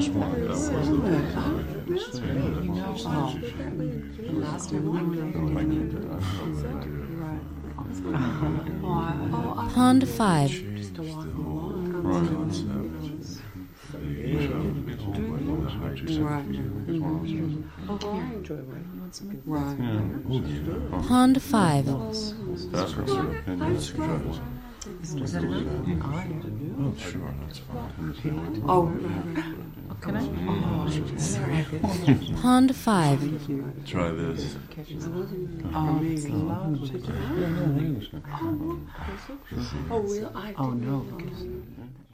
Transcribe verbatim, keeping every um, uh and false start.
just wanted that was the Last time we Pond five. Right. Pond five. That's her opinion. Was that enough? Oh, sure, that's fine. Oh, right. Can I? Oh, sorry. Pond five. Try this. Oh, really? I Oh, no.